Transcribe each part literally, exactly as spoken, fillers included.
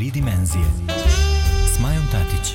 tri dimenzije s Majom Tatić.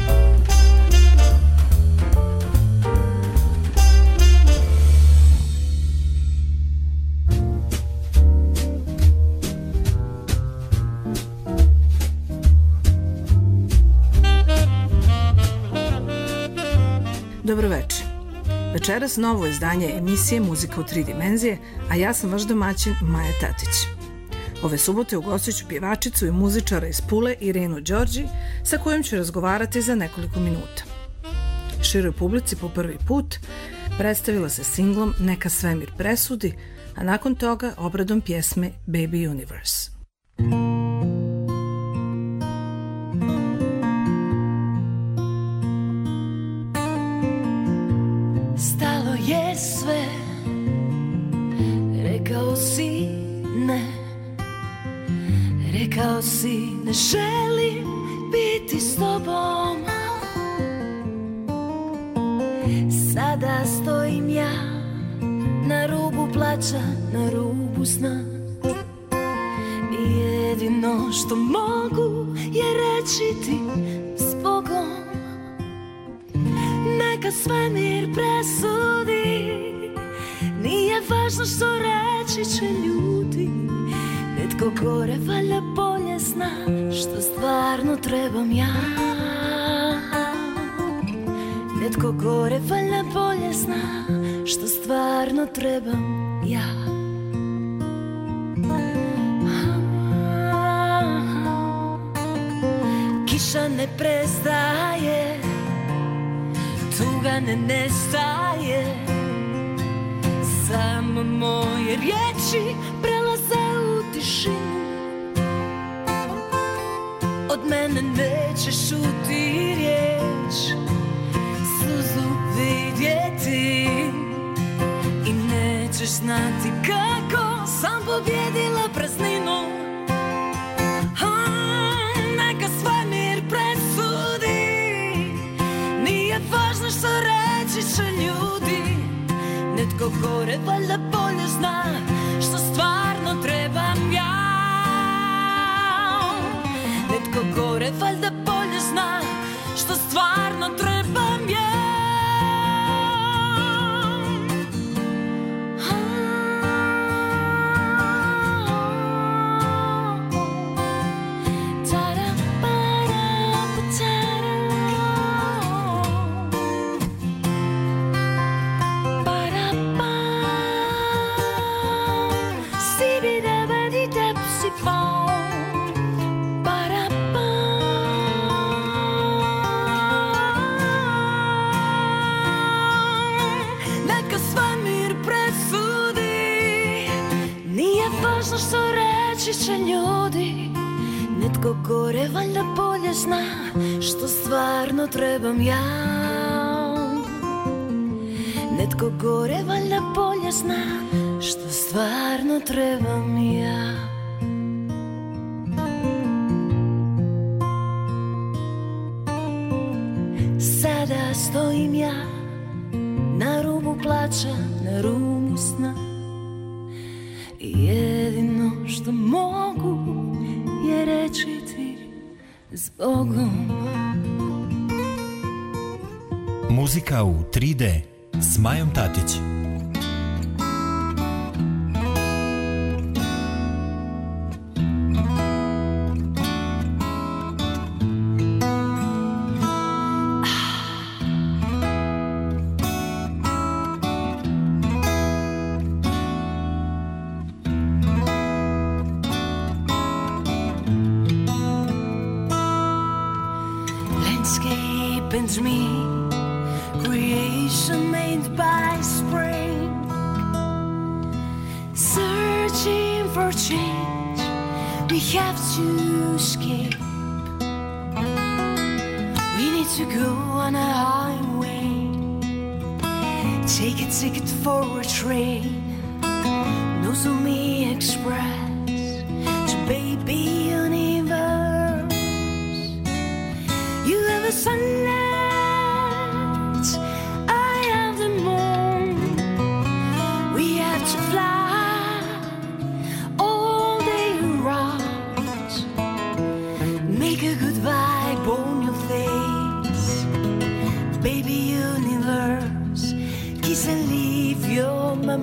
Dobro večer. Večeras novo izdanje emisije Muzika u tri dimenzije, a ja sam vaš domaćin Maja Tatić. Ove subote ugostit ću pjevačicu i muzičara iz Pule Irenu Đorđi, sa kojom ću razgovarati za nekoliko minuta. Široj publici po prvi put predstavila se singlom Neka svemir presudi, a nakon toga obradom pjesme Baby Universe. Stalo je sve, rekao si ne, rekao si ne želim biti s tobom. Sada stojim ja na rubu plaća, na rubu sna, i jedino što mogu je reći ti s Bogom. Neka svemir presudi, nije važno što reći će ljudi. Netko gore valjda bolje zna što stvarno trebam ja. Netko gore valjda bolje zna što stvarno trebam ja. Kiša ne prestaje, tuga ne nestaje, samo moje riječi prelaze u tišinu. Od mene nećeš čuti riječ, suzu vidjeti, i nećeš znati kako sam pobjedila prazninu. Neka svemir presudi, nije važno što reći će ljudi. Netko gore valjda bolje zna što stvarno trebam ja. Netko gore valjda bolje zna što stvarno trebam ja. Što reći će ljudi, netko gore valjda bolje zna što stvarno trebam ja. Netko gore valjda bolje zna što stvarno trebam ja. Sada stojim ja na rubu plaća, na rubu sna, i jedino što mogu je reći ti s Bogom. Muzika u tri D s Majom Tatić.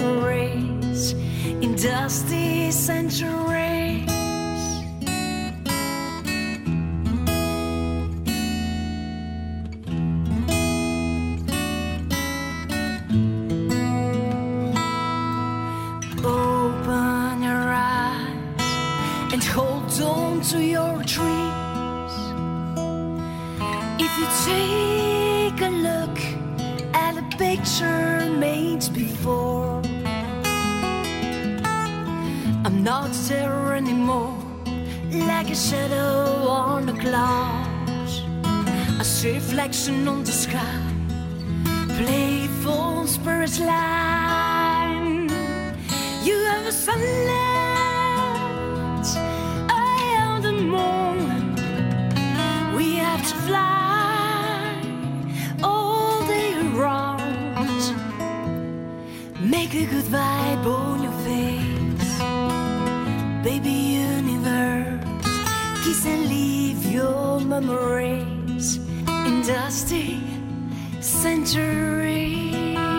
memories in dusty centuries. Open your eyes and hold on to your dreams. If you take a look at a picture made before, I'm not there anymore, like a shadow on a cloud. I see reflection on the sky, playful spirits line. You have a sunlight, I am the moon. We have to fly all day around. Make a good vibe on your face, baby universe. Kiss and leave your memories in dusty centuries.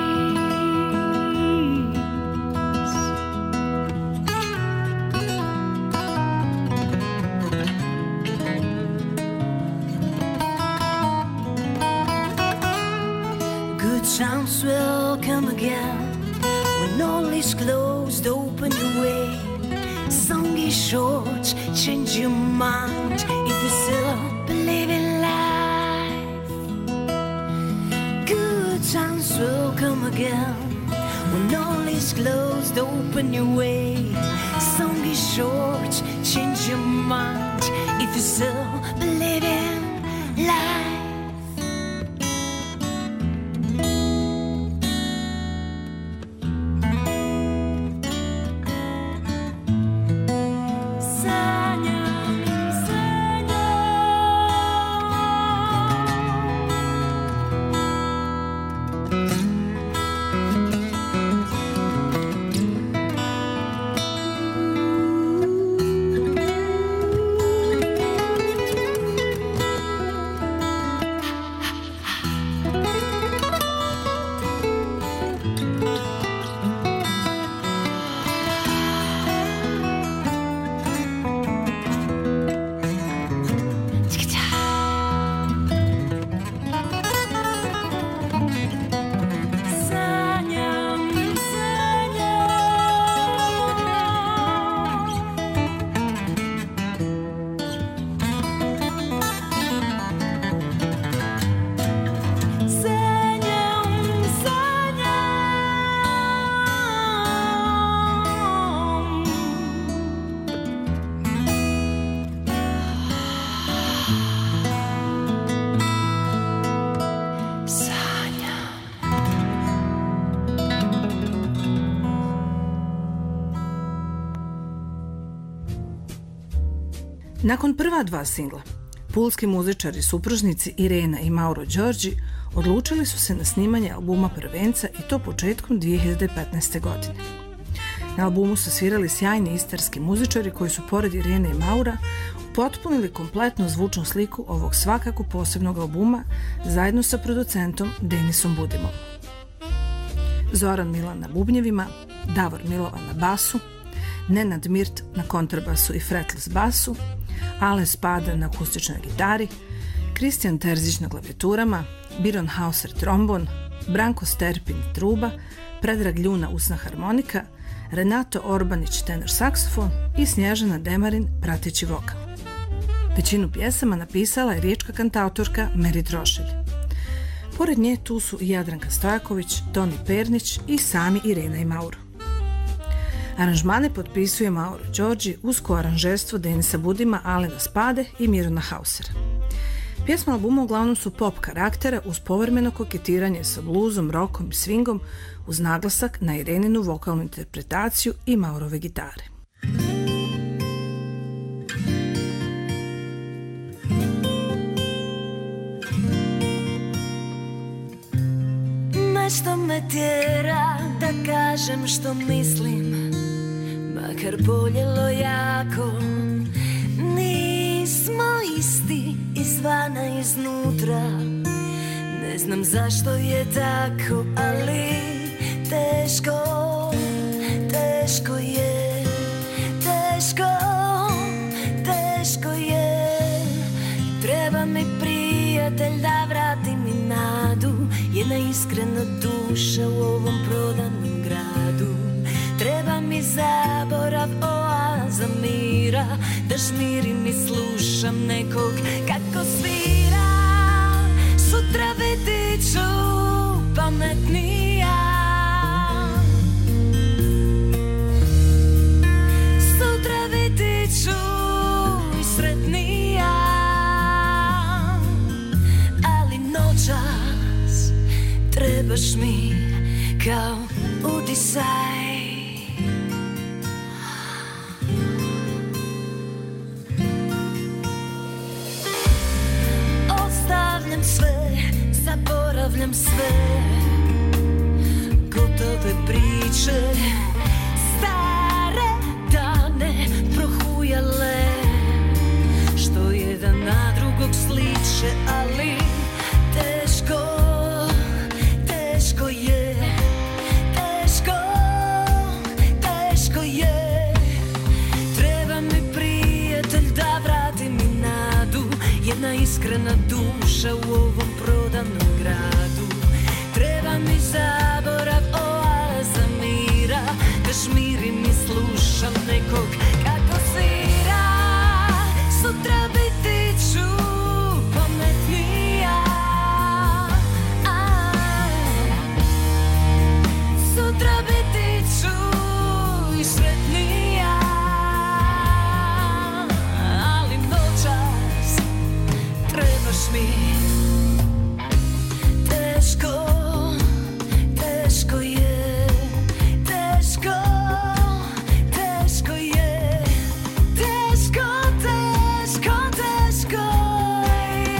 Good times will come again when all is closed. Open your way. Song is short, change your mind if you still believe in life. Good times will come again when all is closed. Open your way. Song is short, change your mind if you still believe in life. Nakon prva dva singla, pulski muzičari supružnici Irena i Mauro Đorđi odlučili su se na snimanje albuma Prvenca i to početkom dvije hiljade petnaeste. godine. Na albumu su svirali sjajni istarski muzičari koji su pored Irene i Maura upotpunili kompletnu zvučnu sliku ovog svakako posebnog albuma zajedno sa producentom Denisom Budimom. Zoran Milan na bubnjevima, Davor Milovan na basu, Nenad Mirt na kontrabasu i fretless basu, Ale Spada na akustičnoj gitari, Kristijan Terzić na klavijaturama, Biron Hauser trombon, Branko Sterpin truba, Predrag Ljuna usna harmonika, Renato Orbanić tenor saksofon i Snježana Demarin prateći vokal. Većinu pjesama napisala je riječka kantautorka Meri Trošelj. Pored nje tu su i Jadranka Stojaković, Toni Pernić i sami Irena i Mauro. Aranžmane potpisuje Mauro Đorđi uz koaranžerstvo Denisa Budima, Alena Spade i Mirona Hausera. Pjesma albuma uglavnom su pop karaktera uz povremeno koketiranje sa bluzom, rokom i swingom uz naglasak na Ireninu vokalnu interpretaciju i Maurove gitare. Nešto me tjera da kažem što mislim, makar boljelo jako. Nismo isti izvana i iznutra, ne znam zašto je tako, ali teško. iskrena duša u ovom prodanom gradu. Treba mi zaborav, oaza mira, da žmirim i slušam nekog kako svira. Sutra vidit ću pametnija, sutra vidit ću i sretnija, ali noćas trebaš mi kao udisaj. Ostavljam sve, zaboravljam sve, gotove priče, stare dane prohujale, što jedan na drugog sliče, ali teško, teško je, teško, teško je. Treba mi prijatelj da vrati mi nadu, jedna iskrena duša u ovom prodanom gradu. Treba mi zaborav, oaza mira, da žmirim i slušam nekog kako svira. Sutra biti ću pametnija, sutra biti ću i sretnija, ali noćas trebaš mi. Teško, teško je, teško, teško je, teško, teško, teško je.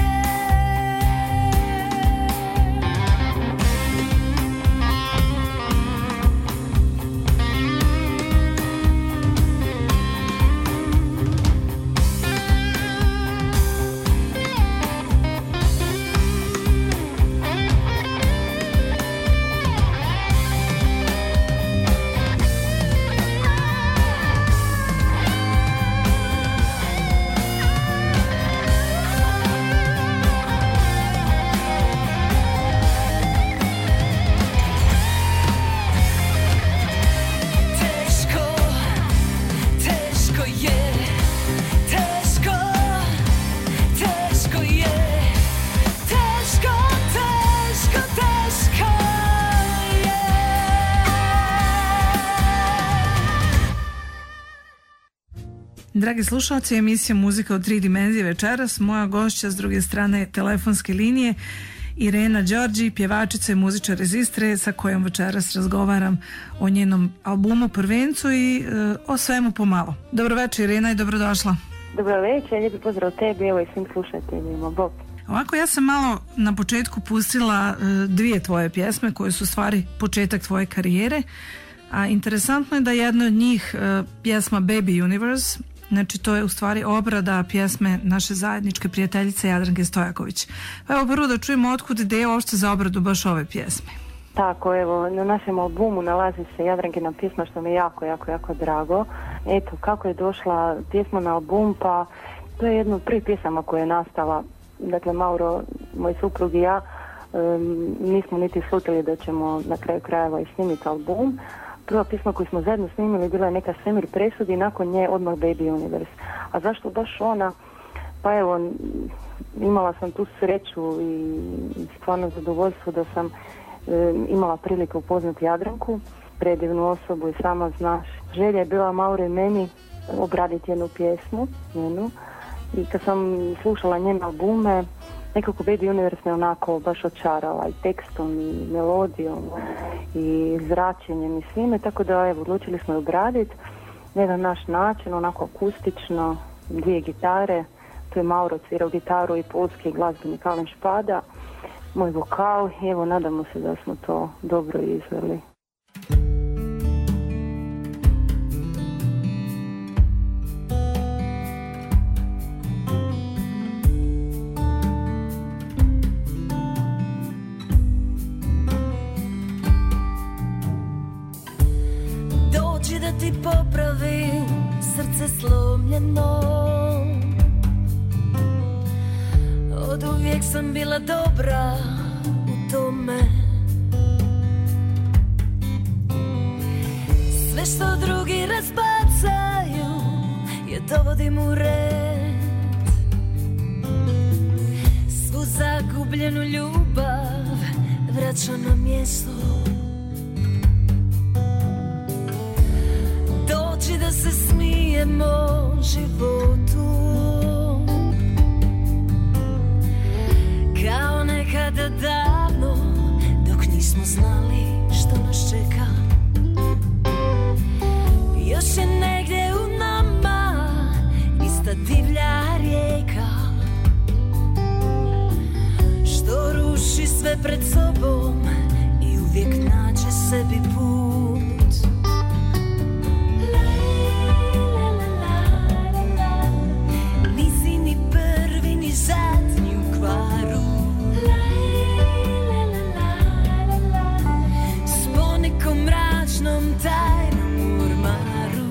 Dragi slušalci, emisija Muzika u tri dimenzije večeras. Moja gošća s druge strane telefonske linije Irena Đorđi, pjevačica i muzičar iz Istre, sa kojom večeras razgovaram o njenom albumu Prvencu i e, o svemu pomalo. Dobro večer, Irena, i dobrodošla. Dobro večer, lijepi pozdrav tebi, evo i svim slušateljima. Bog. Ovako, ja sam malo na početku pustila e, dvije tvoje pjesme koje su stvari početak tvoje karijere, a interesantno je da jedna od njih, e, pjesma Baby Universe, znači to je u stvari obrada pjesme naše zajedničke prijateljice Jadranke Stojaković. Pa evo prvo da čujemo otkud ideja uopšte za obradu baš ove pjesme. Tako, evo, na našem albumu nalazi se Jadrankina pjesma, što mi je jako, jako, jako drago. Eto, kako je došla pjesma na album, pa to je jedna od prvih pjesama koja je nastala. Dakle, Mauro, moj suprug i ja, um, nismo niti slutili da ćemo na kraju krajeva i snimiti album. Prva pjesma koju smo zajedno snimili bila je neka Svemir presudi i nakon nje odmah Baby Universe. A zašto baš ona? Pa evo, imala sam tu sreću i stvarno zadovoljstvo da sam e, imala prilike upoznati Jadranku, predivnu osobu i sama znaš. Želja je bila Mauro i meni obraditi jednu pjesmu, njenu. I kad sam slušala njene albume, nekako Baby Universe me onako baš očarala i tekstom i melodijom i zračenjem i svime, tako da evo, odlučili smo je obraditi na jedan naš način, onako akustično, dvije gitare, tu je Mauro svirao gitaru i polski glazbenik Alen Špada, moj vokal i evo nadamo se da smo to dobro izveli. Da ti popravim srce slomljeno, od uvijek sam bila dobra u tome. sve što drugi razbacaju je dovodim u red. Svu zagubljenu ljubav vraćam na mjesto. Dođi da se smijemo životu kao nekada davno, dok nismo znali što nas čeka. Još je negdje u nama ista divlja rijeka što ruši sve pred sobom i uvijek nađe sebi put. Nisi ni prvi ni zadnji u kvaru, s ponekom mračnom tajnom u ormaru.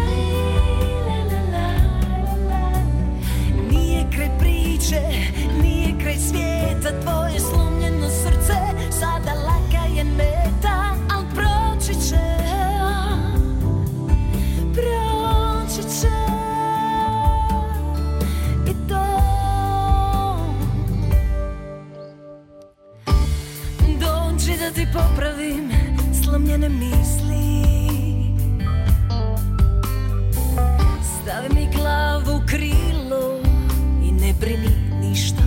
Nije kraj priče, nije kraj svijeta, tvoje slomljeno srce sada laka je meta, al proći će, proći će i to. Dođi da ti popravim slomljene misli, stavi mi glavu u krilo i ne brini ništa.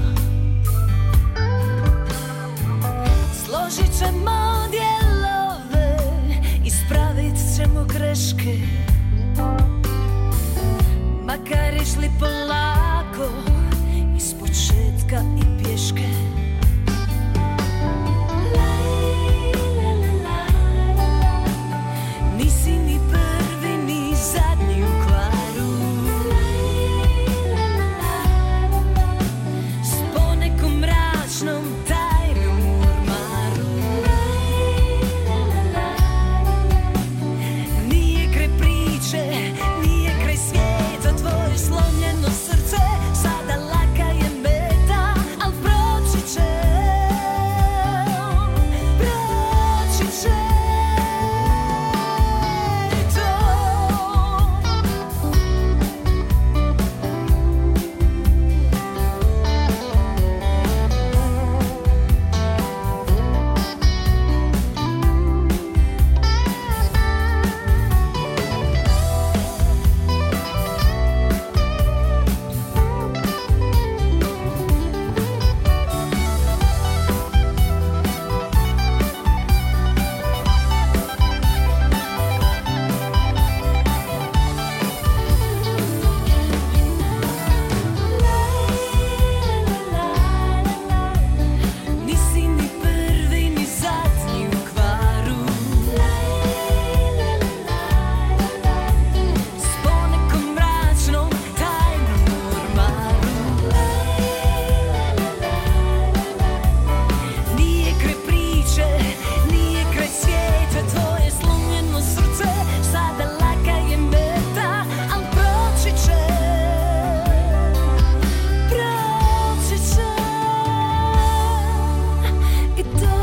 Složit ćemo dijelove, ispravit ćemo greške, makar išli polako, iz početka i pješke. Nisi ni prvi ni zadnji u kvaru, s ponekom mračnom tajnom u ormaru. Nije kraj priče, nije kraj svijeta, tvoje slomljeno srce sada laka je meta, al proći će, proći će i to. Nisi ni prvi ni zadnji u kvaru, s ponekom mračnom tajnom u ormaru. Nije kraj priče, nije kraj svijeta, tvoje slomljeno srce sada laka je meta, al proći će, proći će i to.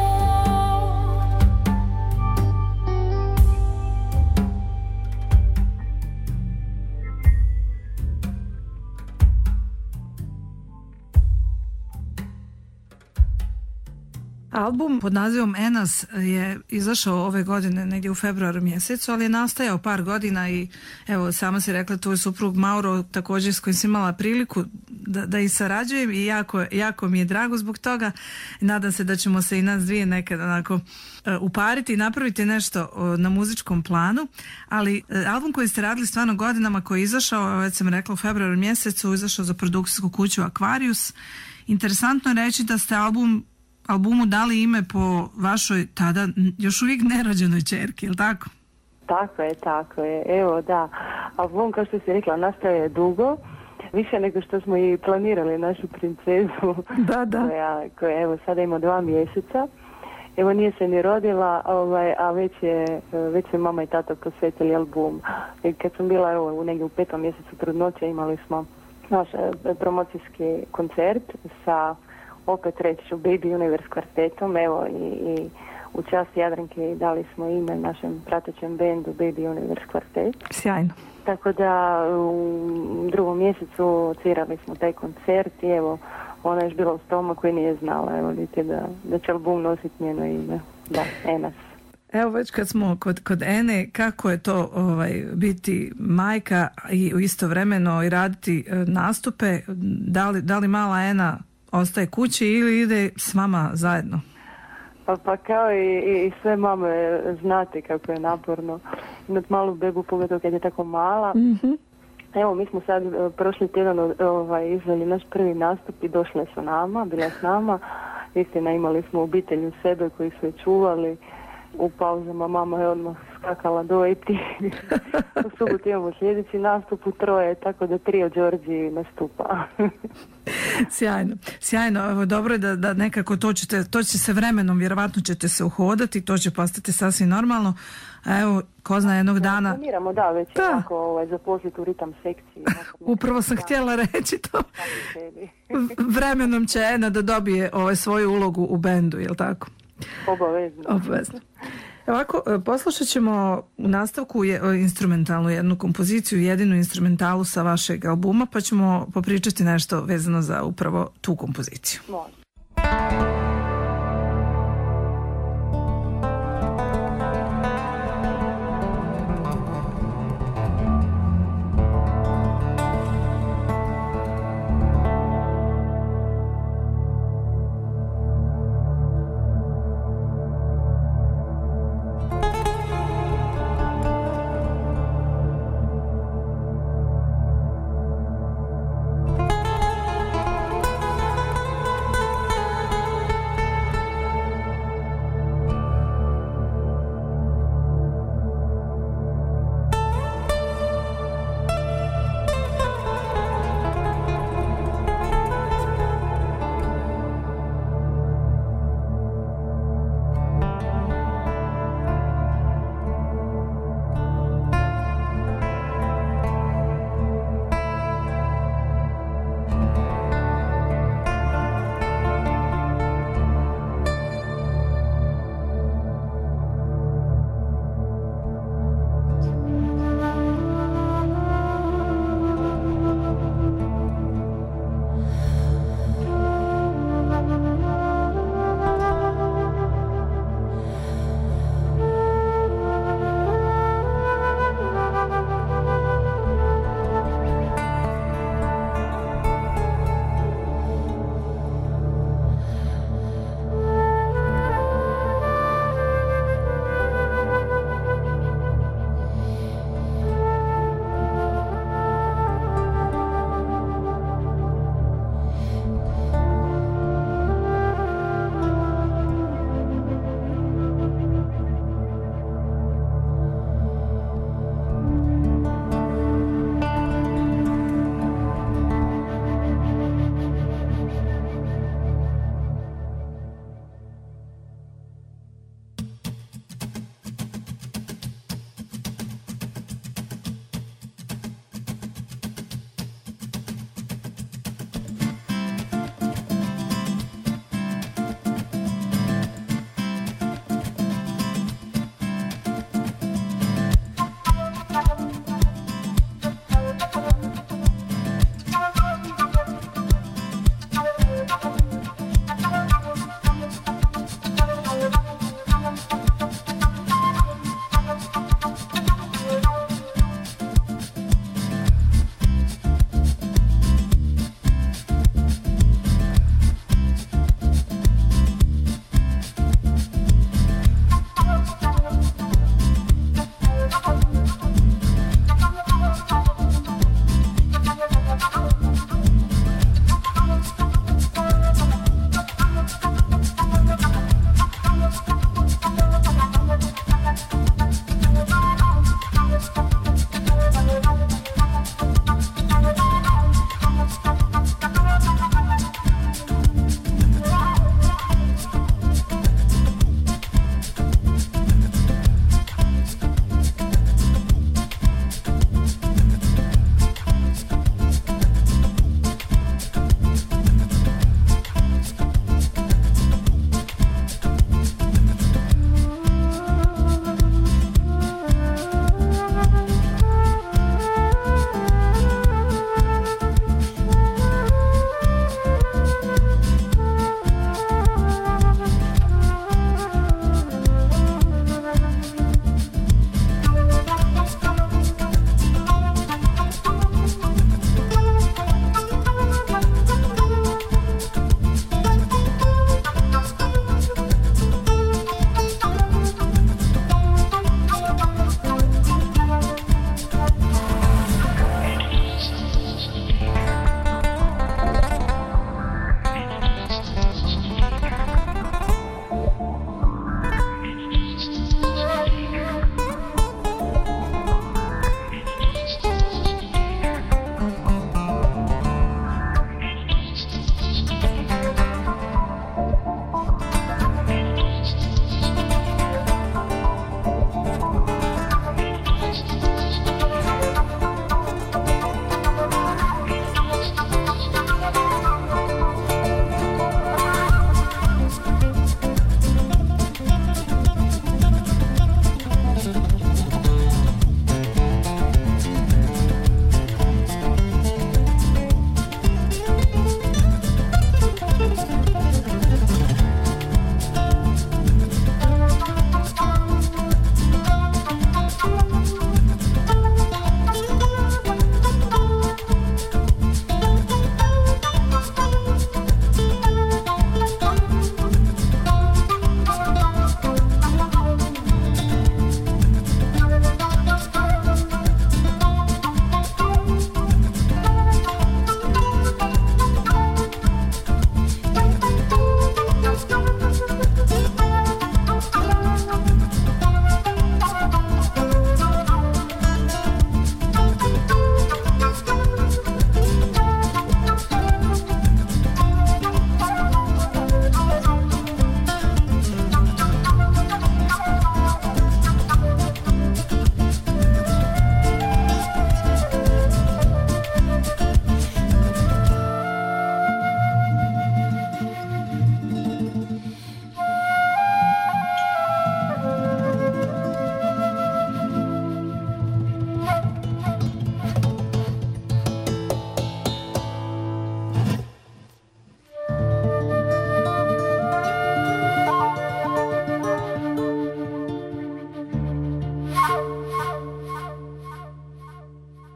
Album pod nazivom Enas je izašao ove godine negdje u februaru mjesecu, ali je nastajao par godina i evo sama si rekla, tvoj suprug Mauro također s kojim si imala priliku da, da i sarađujem i jako, jako mi je drago zbog toga. Nadam se da ćemo se i nas dvije nekad onako uh, upariti i napraviti nešto uh, na muzičkom planu, ali uh, album koji ste radili stvarno godinama, koji je izašao, već sam rekla u februaru mjesecu, izašao za produkcijsku kuću Aquarius. Interesantno je reći da ste album albumu dali ime po vašoj tada još uvijek nerođenoj ćerki, je li tako? Tako je, tako je. Evo, da. Album, kao što si rekla, nastaje je dugo. Više nego što smo i planirali našu princezu. Da, da. Koja, koja evo, sada ima dva mjeseca. Evo, nije se ni rodila, ovaj, a već je, već je mama i tata posvetili album. I kad sam bila, evo, u negdje u petom mjesecu trudnoće, imali smo naš promocijski koncert sa, opet reći ću, Baby Universe kvartetom, evo, i, i u čast Jadranke i dali smo ime našem pratećem bendu Baby Universe Quartet. Sjajno. Tako da u drugom mjesecu odsvirali smo taj koncert i evo, ona je još bila u stomaku i nije znala, evo vidite da, da će album nositi njeno ime. Da, Enas. Evo već kad smo kod, kod Ene, kako je to ovaj, biti majka i istovremeno i raditi e, nastupe, da li, da li mala Ena ostaje kući ili ide s vama zajedno? Pa, pa kao i, i sve mame znate kako je naporno imati malu bebu, pogotovo kad je tako mala. Mm-hmm. Evo, mi smo sad uh, prošli tjedan ovaj, izveli naš prvi nastup i došle su nama, bila s nama. Istina, imali smo obitelj u sebe koji su je čuvali. U pauzama mama je odmah skakala dojiti. U subotu imamo sljedeći nastup u troje, tako da trio Đorđi nastupa. Sjajno, sjajno. Evo, dobro je da, da nekako to ćete, to će se vremenom, vjerovatno ćete se uhodati, to će postati sasvim normalno. A evo, ko zna jednog dana... Planiramo, da, već da. Onako ovaj, zaposliti u ritam sekciji. Upravo sam da. htjela reći to. Vremenom će Ena da dobije ovaj, svoju ulogu u bendu, jel tako? Obavezno. Obavezno. Ovako, poslušat ćemo u nastavku je, instrumentalnu jednu kompoziciju, jedinu instrumentalu sa vašeg albuma, pa ćemo popričati nešto vezano za upravo tu kompoziciju. Može.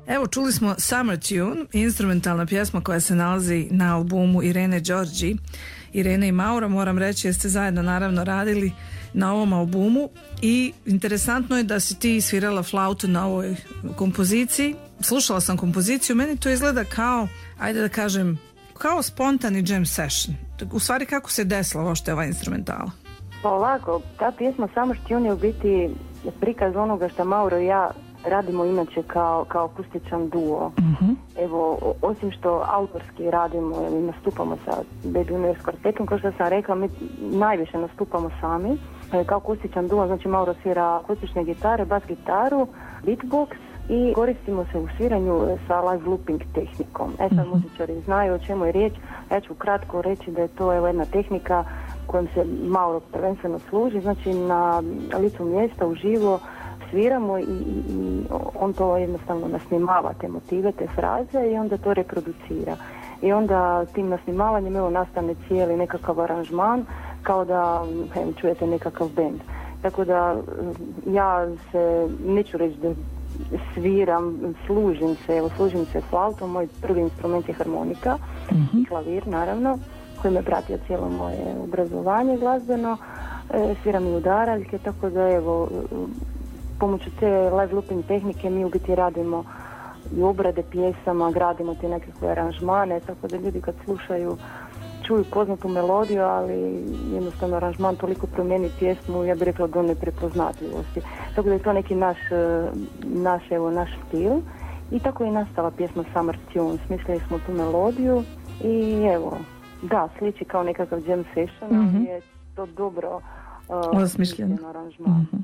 Evo, čuli smo Summer Tune, instrumentalna pjesma koja se nalazi na albumu Irene Đorđi. Irene i Mauro, moram reći, jeste zajedno naravno radili na ovom albumu i interesantno je da si ti svirala flautu na ovoj kompoziciji. Slušala sam kompoziciju, meni to izgleda kao, ajde da kažem, kao spontani jam session. U stvari, kako se desilo ovo što je ova instrumentala? Pa ovako, ta pjesma Summer Tune je u biti prikaz onoga što Mauro i ja radimo inače kao, kao akustičan duo. Uh-huh. Evo, osim što autorski radimo i nastupamo sa Baby Universe kvartetom, kao što sam rekla, mi najviše nastupamo sami. Kao akustičan duo, znači Mauro svira akustične gitare, bas gitaru, beatbox i koristimo se u sviranju sa live looping tehnikom. E sad muzičari znaju o čemu je riječ, ja ću kratko reći da je to evo, jedna tehnika kojom se Mauro prvenstveno služi, znači na licu mjesta uživo sviramo i, i, i on to jednostavno nasnimava, te motive, te fraze i onda to reproducira. I onda tim nasnimavanjem evo nastane cijeli nekakav aranžman kao da evo, čujete nekakav bend. Tako da ja se, neću reći da sviram, služim se, evo služim se flautom, moj prvi instrument je harmonika uh-huh. i klavir naravno, koji me pratio cijelo moje obrazovanje glazbeno, e, sviram i udaraljke, tako da evo pomoću te live looping tehnike mi u biti radimo i obrade pjesama, gradimo te nekakve aranžmane, tako da ljudi kad slušaju čuju poznatu melodiju, ali jednostavno aranžman toliko promijeni pjesmu, ja bih rekla do neprepoznatljivosti. Tako da je to neki naš, naš, evo, naš stil i tako je nastala pjesma Summer Tune. Smislili smo tu melodiju i evo, da, sliči kao nekakav jam session, mm-hmm. ali je to dobro uh, osmišljen aranžman. Mm-hmm.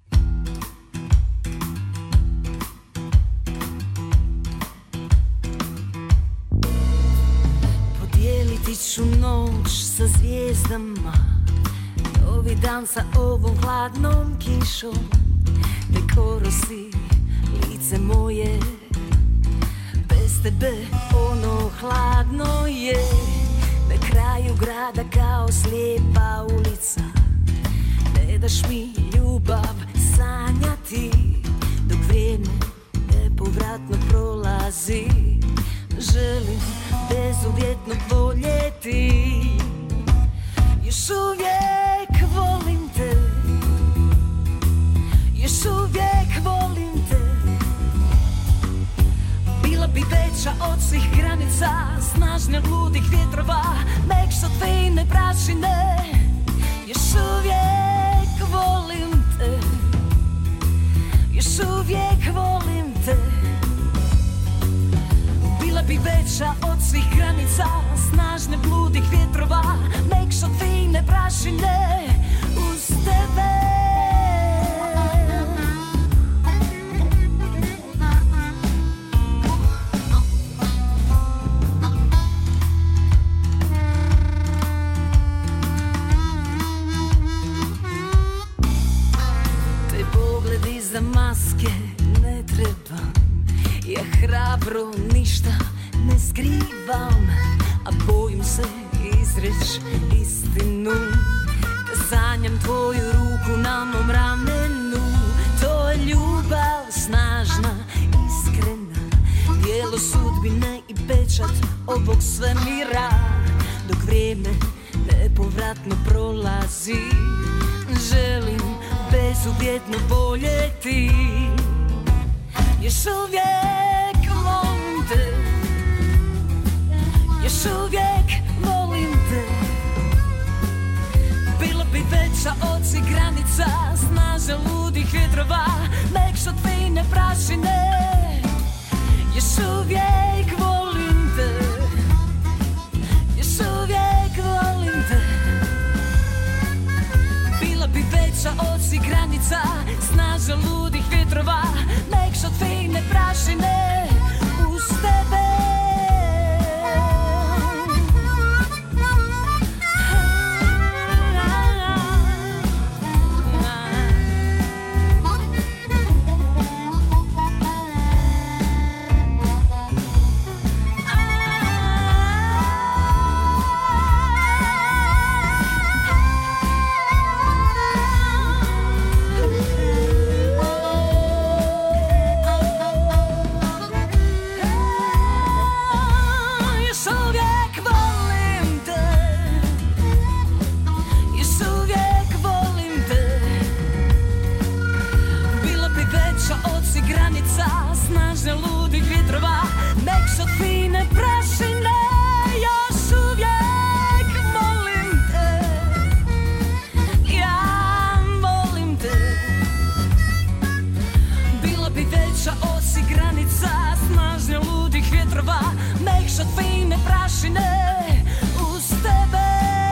Podijeliti ću noć sa zvijezdama, novi dan sa ovom hladnom kišom, ne korosi lice moje, bez tebe ono hladno je. Na kraju grada kao slijepa ulica, ne daš mi ljubav sanjati, dok vrijeme nepovratno prolazi. Želim bezuvjetno voljeti, još uvijek volim te, još uvijek volim te. Bila bi veća od svih granica, snažne ludih vjetrova, mekša tvine prašine. Još uvijek volim te, još uvijek volim te. Bila bi veća od svih granica, snažne bludih vjetrova, mekša tvine prašine uz tebe. Te pogledi za maske ne trebam, ja hrabro ništa ne skrivam, a bojim se izreć istinu. Da sanjam tvoju ruku na mom ramenu, to je ljubav snažna, iskrena, dijelo sudbine i pečat ovog svemira. Dok vrijeme nepovratno prolazi, želim bezuvjetno voljeti. Još uvijek volim te, još uvijek volim te. Bila bi veća od svih granica, snaža ludih vjetrova, mekša tvine prašine. Još uvijek volim te, još uvijek volim te. Bila bi veća od svih granica, snaža ludih vjetrova, mekša tvine prašine uz tebe. granica snažne ludih vjetrova, mekša od fine prašine. Još uvijek volim te, ja volim te. Bila bi veća osi granica snažne ludih vjetrova, mekša od fine prašine uz tebe.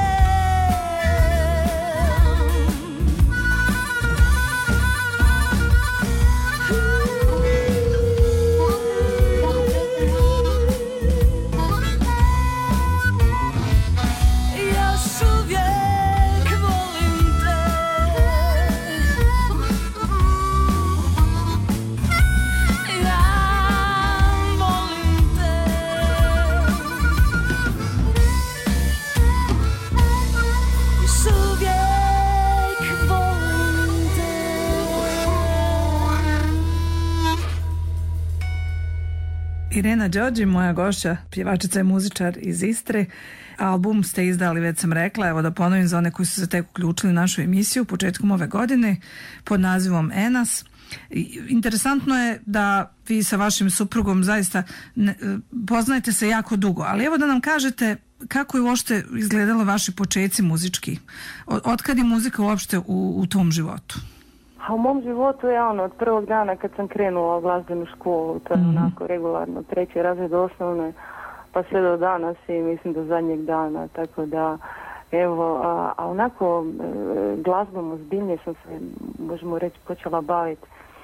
Irena Đorđi, moja gošća, pjevačica i muzičar iz Istre. Album ste izdali, već sam rekla, evo da ponovim za one koji su se tek uključili u našu emisiju početkom ove godine pod nazivom Enas. Interesantno je da vi sa vašim suprugom zaista ne, poznajete se jako dugo, ali evo da nam kažete kako je uopšte izgledalo vaši počeci muzički. Od kad je muzika uopšte u, u tom životu? A u mom životu je ono, od prvog dana kad sam krenula u glazbenu školu, to je mm-hmm. onako regularno, treći razred osnovne, pa sve do danas i mislim do zadnjeg dana, tako da, evo, a, a onako e, glazbom ozbiljnije sam se, možemo reći, počela baviti.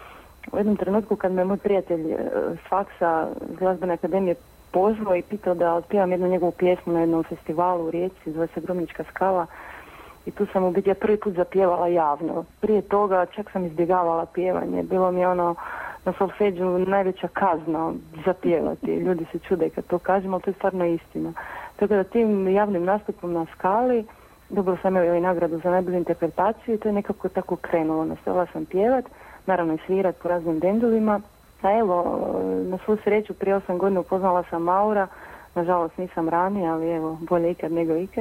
U jednom trenutku kad me moj prijatelj e, s faksa iz glazbene akademije pozvao i pitao da otpivam jednu njegovu pjesmu na jednom festivalu u Rijeci, zove se Grumnička skala. I tu sam u biti ja prvi put zapjevala javno. Prije toga čak sam izbjegavala pjevanje. Bilo mi je ono na solfeđu najveća kazna zapjevati. Ljudi se čude kad to kažem, ali to je stvarno istina. Tako da tim javnim nastupom na skali dobila sam i nagradu za najbolju interpretaciju i to je nekako tako krenulo. Nastavila sam pjevat, naravno i svirat po raznim bendovima. A evo, na svu sreću prije osam godina upoznala sam Maura. Nažalost nisam ranije, ali evo, bolje ikad nego ikad.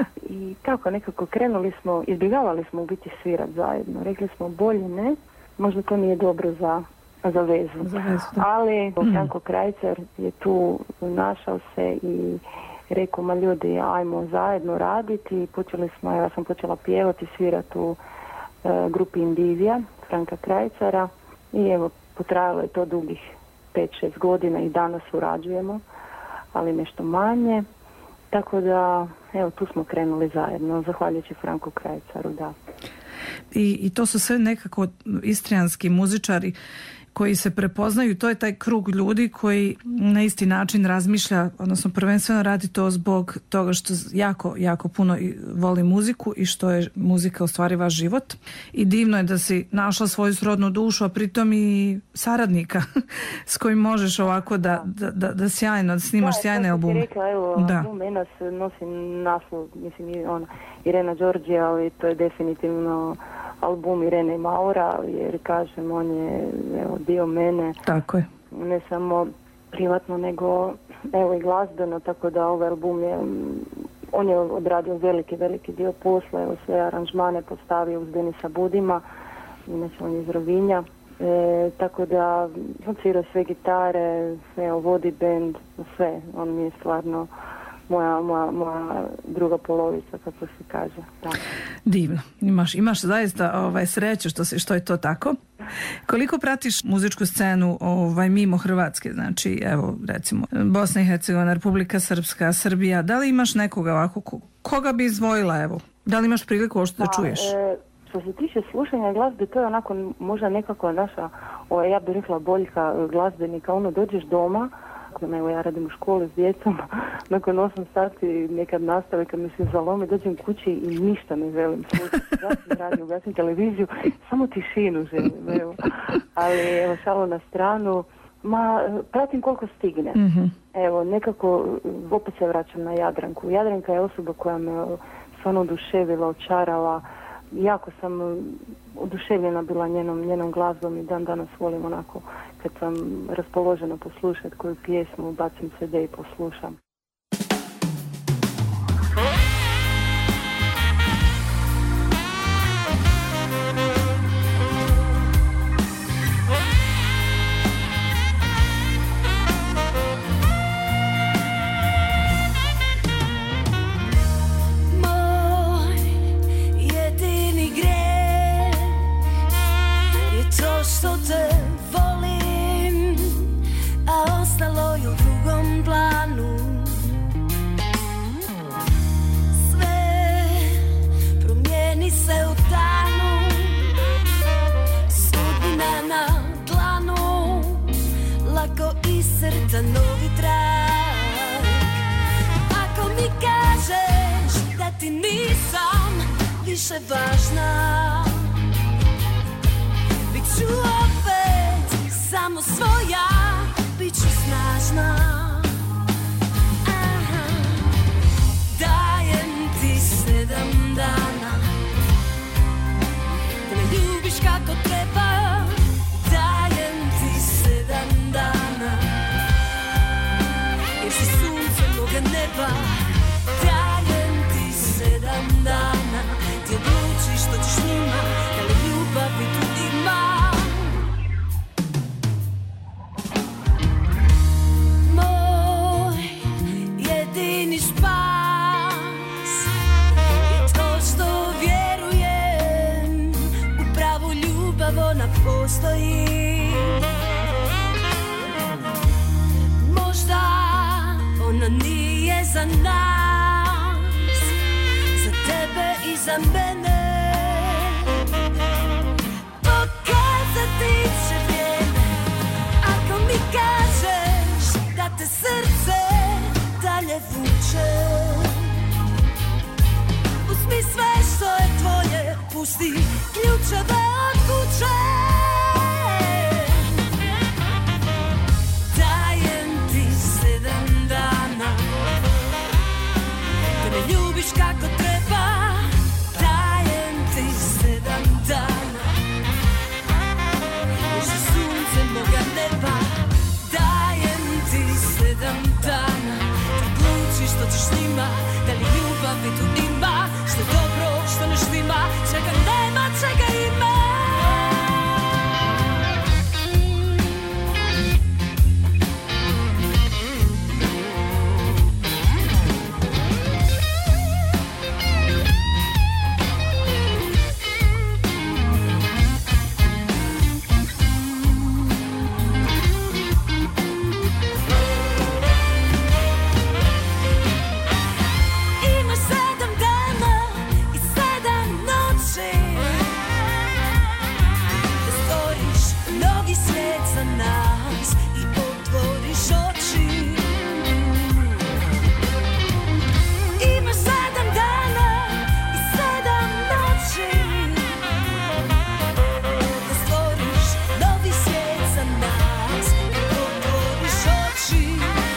I tako nekako krenuli smo, izbjegavali smo u biti svirat zajedno. Rekli smo bolje ne, možda to nije dobro za, za vezu. Za vezu ali mm. Franko Krajcar je tu našao se i rekao, ma ljudi, ajmo zajedno raditi. I počeli smo, ja sam počela pjevati, svirati u e, grupi Indivija, Franka Krajcara. I evo, potrajalo je to dugih pet šest godina i danas surađujemo, ali nešto manje, tako da, evo, tu smo krenuli zajedno, zahvaljujući Franku Krajcaru, da. I, i to su sve nekako istrijanski muzičari koji se prepoznaju, to je taj krug ljudi koji na isti način razmišlja, odnosno prvenstveno radi to zbog toga što jako, jako puno voli muziku i što je muzika u stvari vaš život. I divno je da si našla svoju srodnu dušu, a pritom i saradnika s kojim možeš ovako da, da, da, da sjajno, da snimaš da, sjajne albume. Da, rekla, evo, da. Album Enas nosi naslov, mislim, ona, Irena Đorđi, ali to je definitivno album Irene i Maura, jer kažem, on je evo, dio mene. Tako je. Ne samo privatno, nego evo i glazbeno, tako da ovaj album je, on je odradio veliki, veliki dio posla, evo sve aranžmane postavio uz Denisa Budima, inače on je iz Rovinja, e, tako da on svira sve gitare, evo, vodi bend, sve, on mi je stvarno Moja, moja, moja druga polovica, kako se kaže. Da. Divno. Imaš, imaš zaista ovaj, sreću što, se, što je to tako. Koliko pratiš muzičku scenu ovaj, mimo Hrvatske? Znači, evo, recimo, Bosna i Hercegovina, Republika Srpska, Srbija. Da li imaš nekoga ovako? Koga bi izdvojila, evo? Da li imaš priliku što da čuješ? E, što se tiče slušanja glazbe, to je onako možda nekako naša, ovaj, ja bih rekla, boljka glazbenika. Ono, dođeš doma, evo ja radim u školi s djecom, nakon osam sati nekad nastave kad mi se zalome, dođem kući i ništa ne želim slušati. Gasim radio, gasim televiziju, samo tišinu želim, evo. Ali evo, šalo na stranu, ma pratim koliko stigne. Mm-hmm. Evo, nekako opet se vraćam na Jadranku. Jadranka je osoba koja me stvarno oduševila, očarala. Jako sam oduševljena bila njenom, njenom glazbom i dan danas volim onako kad sam raspoložena poslušati koju pjesmu, bacim ce de i poslušam. za novi trag. Ako mi kažeš da ti nisam više važna, bit ću opet samo svoja, bit ću snažna. Aha. Dajem ti sedam dana da me ljubiš kako treba. Dajem ti sedam dana jer si sunce moga neba. Dajem ti sedam dana, ti odlučiš što ćeš njima, da li ljubavi tu ima. Moj jedini spas je to što vjerujem u pravu ljubav, ona postoji. Možda ona nije za nas, za tebe i za mene. Pokazati će vrijeme. Ako mi kažeš da te srce dalje vuče, uzmi sve što je tvoje, pusti ključeve od kuće. Dajem ti sedam dana da me ljubiš kako treba. Dajem ti sedam dana jer si sunce moga neba. Dajem ti sedam dana da odlučiš što ćeš s njima, da li ljubavi tu ima, što je dobro, što ne štima, čega nema, čega ima. Imaš sedam dana i sedam noći da stvoriš novi svijet za nas i otvoriš oči. Imaš sedam dana i sedam noći da stvoriš novi svijet za nas i otvoriš oči.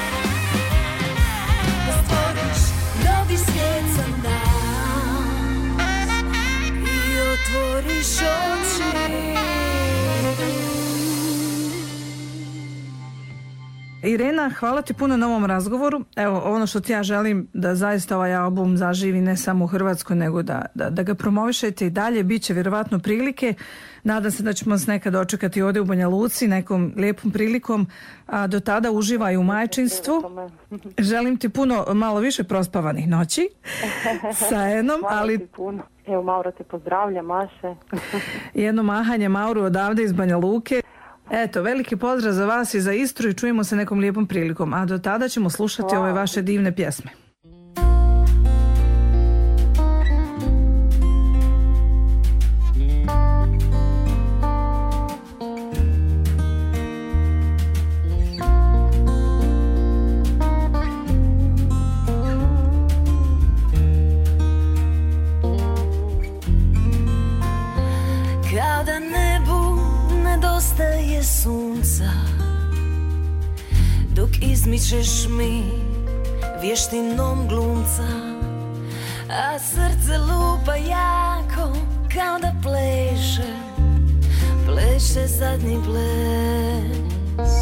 Da stvoriš novi svijet za nas i otvoriš oči. Irena, hvala ti puno na ovom razgovoru. Evo, ono što ti ja želim da zaista ovaj album zaživi ne samo u Hrvatskoj, nego da, da, da ga promovišete i dalje. Biće vjerovatno prilike. Nadam se da ćemo se nekad dočekati ovdje u Banja Luci nekom lijepom prilikom. A do tada uživaj u majčinstvu. Želim ti puno, malo više prospavanih noći sa Enom, Hvala ali ti puno. Evo, Mauro te pozdravlja, Maše. jedno mahanje Mauru odavde iz Banja Luke. Eto, veliki pozdrav za vas i za Istru i čujemo se nekom lijepom prilikom. A do tada ćemo slušati Hvala. ove vaše divne pjesme. Kao da nebu nedostaje sunca, dok izmičeš mi vještinom glumca, a srce lupa jako kao da pleše, pleše zadnji ples.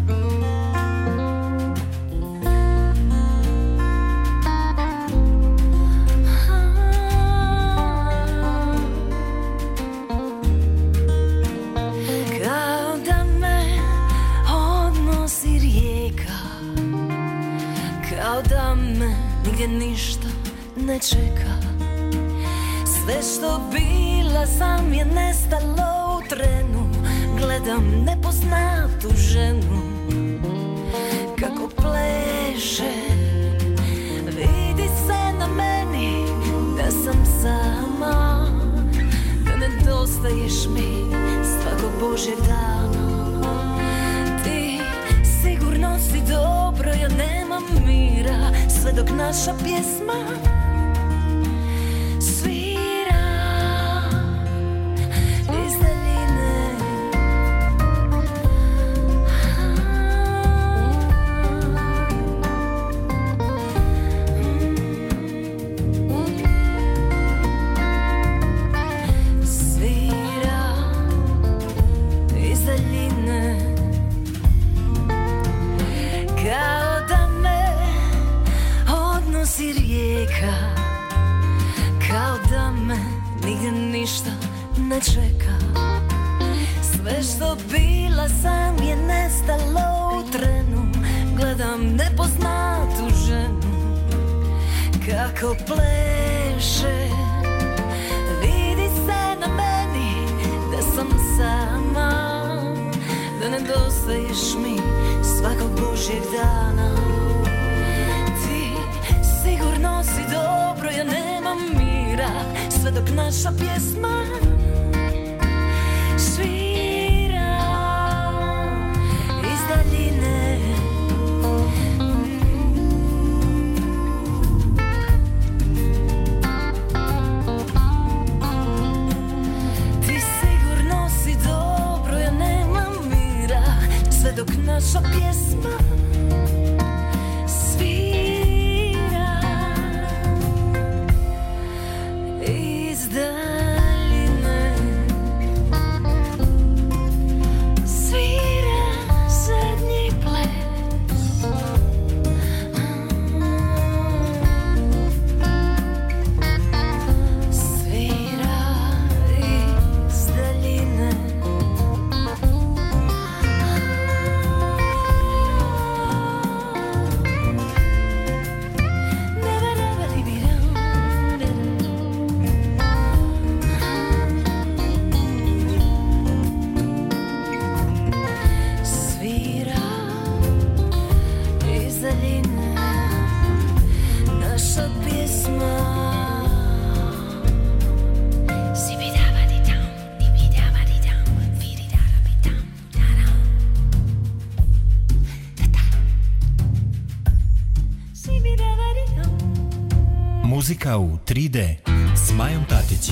Kao da me odnosi rijeka, kao da me nigdje ništa ne čeka. Sve što bila sam je nestalo u trenu. Gledam nepoznatu ženu kako pleše. Vidi se na meni da sam sama, da nedostaješ mi svakog božjeg dana. Ti sigurno si do sve dok naša pjesma svira iz daljine. Svira iz daljine, kao da me odnosi rijeka, kao da me nigdje ništa ne čeka. Sve što bila sam je nestalo u trenu. Gledam nepoznatu ženu kako pleše. Vidi se na meni da sam sama, da nedostaješ mi svakog božjeg dana. Ti sigurno si dobro, ja nemam mira, sve dok naša pjesma svira iz daljine. Ti sigurno si dobro, ja nemam mira, sve dok naša pjesma svira iz daljine. Svira zadnji ples. Svira iz daljine. Svira iz daljine naša pjesma. Sibidabadidam, dibidabadidam, vididarabidam, daram. Sibidabadidam. Muzika u tri D s Majom Tatić.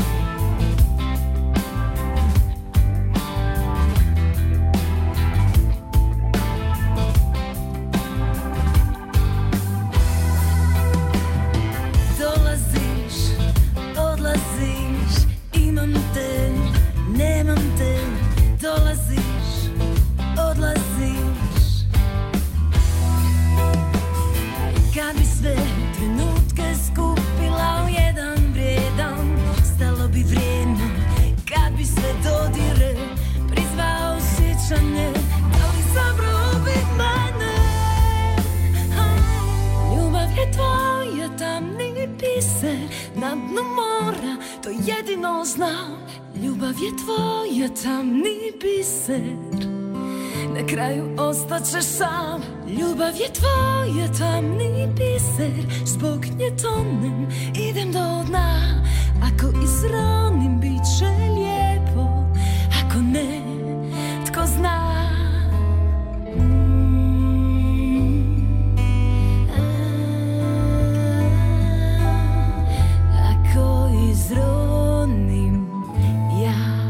Dolaziš, odlaziš, imam te, nemam te. Dolaziš, odlaziš. Kad bi sve trenutke skupila u jedan vrijedan, stalo bi vrijeme. Kad bi sve dodire prizvao sjećanje, da li zabrao bi mene. Ljubav je tvoja tamni biser na dnu mora, to jedino znam. Ljubav je tvoja tamni biser, na kraju ostaćeš sam. Ljubav je tvoja tamni biser, zbog nje tonem, idem do dna. Ako izronim bit će lijepo, ako ne, tko zna. Ako izronim ja,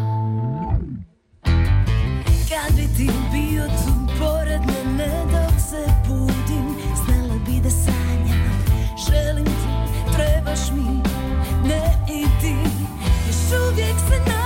kad bi ti bio tu pored mene dok se budim, znala bi da sanjam. Želim ti, trebaš mi, ne i ti, još uvijek se nadam.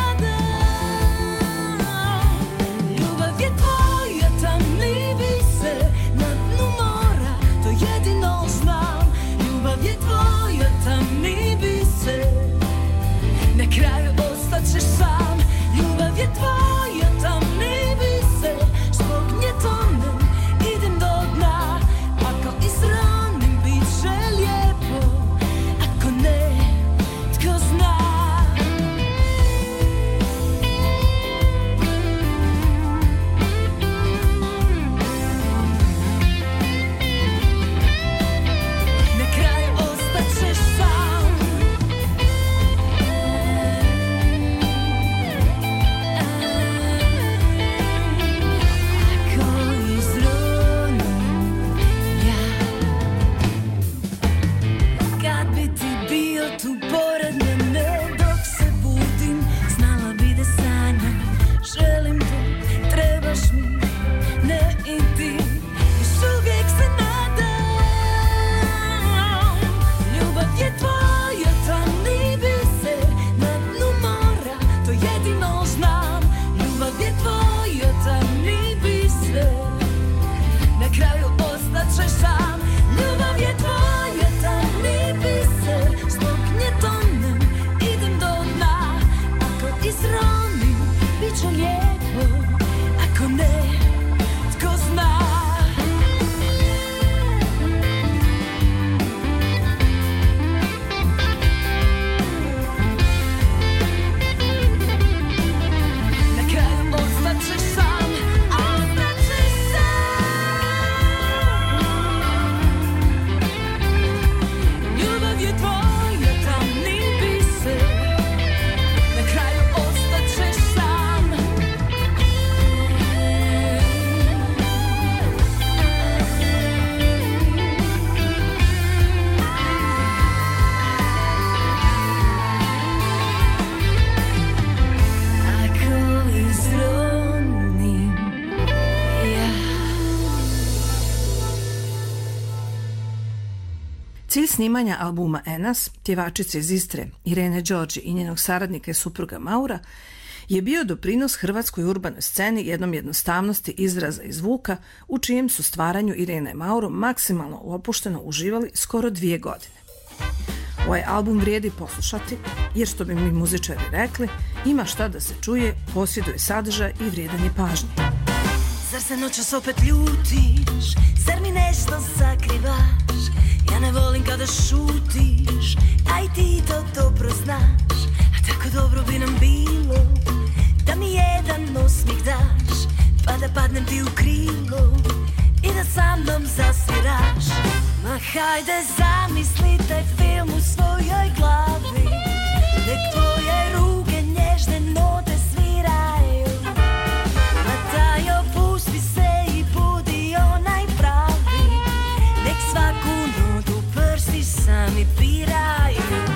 Cilj snimanja albuma Enas, pjevačice iz Istre Irene Đorđi i njenog saradnika i supruga Maura, je bio doprinos hrvatskoj urbanoj sceni jednom jednostavnosti izraza i zvuka u čijem su stvaranju Irena i Mauro maksimalno opušteno uživali skoro dvije godine. Ovaj album vrijedi poslušati, jer što bi mi muzičari rekli, ima šta da se čuje, posjeduje sadržaj i vrijedan je pažnje. Zar se noćas opet ljutiš, zar mi nešto sakrivaš? Ja ne volim kada šutiš, a i ti to dobro znaš. A tako dobro bi nam bilo, da mi jedan osmih daš, pa da padnem ti u krilo i da sa mnom zasviraš. Ma hajde zamisli taj film u svojoj glavi, nek tvoje ruke nježne note sviraju. Ma daj opusti se i budi onaj pravi, nek svaku notu prsti sami biraju.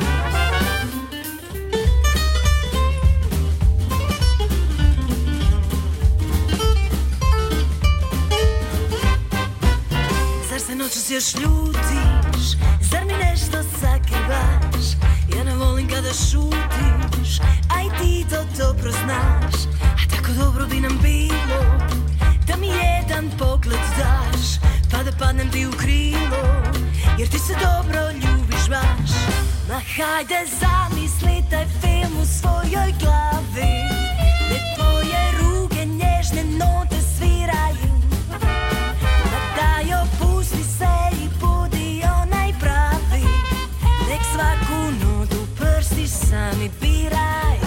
Zar se noćas još ljutiš, zar mi nešto sakrivaš? Ja ne volim kada šutiš, a i ti to dobro znaš. A tako dobro bi nam bilo, da mi jedan pogled daš, pa da padnem ti u krilo, jer ti se dobro ljubiš baš. Ma hajde zamisli taj film u svojoj glavi, nek tvoje ruke nježne note sviraju. Ma daj opusti se i budi onaj pravi, nek svaku notu prsti sami biraju.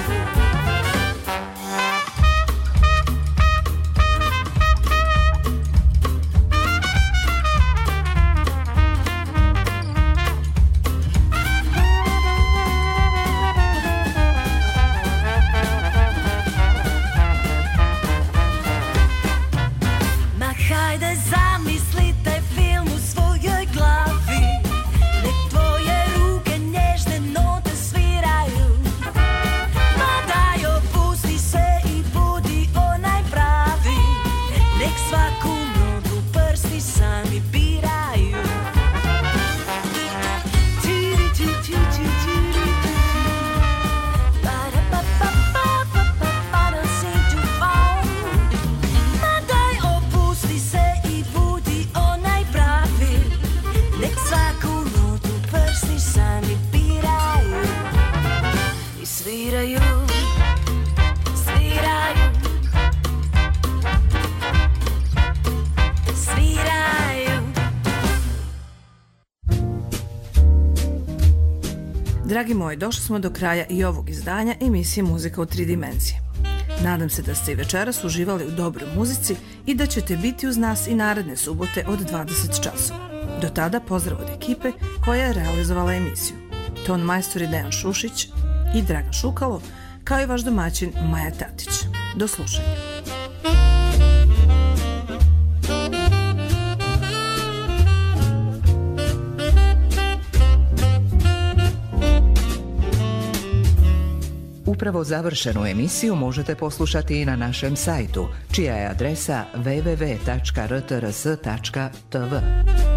Hajde zamisli taj film u svojoj glavi, nek tvoje ruke nježne note sviraju. Ma daj opusti se i budi onaj pravi, nek svaku notu prsti sami biraju. Tiri ti ti ti tiri ti para pa pa pa pa pa para sing to phone. Ma daj opusti se i budi onaj pravi, nek svaku notu prsti sami biraju. I sviraju, sviraju, sviraju. Dragi moji, došli smo do kraja i ovog izdanja emisije Muzika u tri dimenzije. Nadam se da ste i večeras uživali u dobroj muzici i da ćete biti uz nas i naredne subote od dvadeset časova. Do tada pozdrav od ekipe koja je realizovala emisiju. Ton majstori Dejan Šušić i Dragan Šukalo, kao i vaš domaćin Maja Tatić. Do slušanja. Upravo završenu emisiju možete poslušati i na našem sajtu, čija je adresa w w w tačka r t r s tačka t v.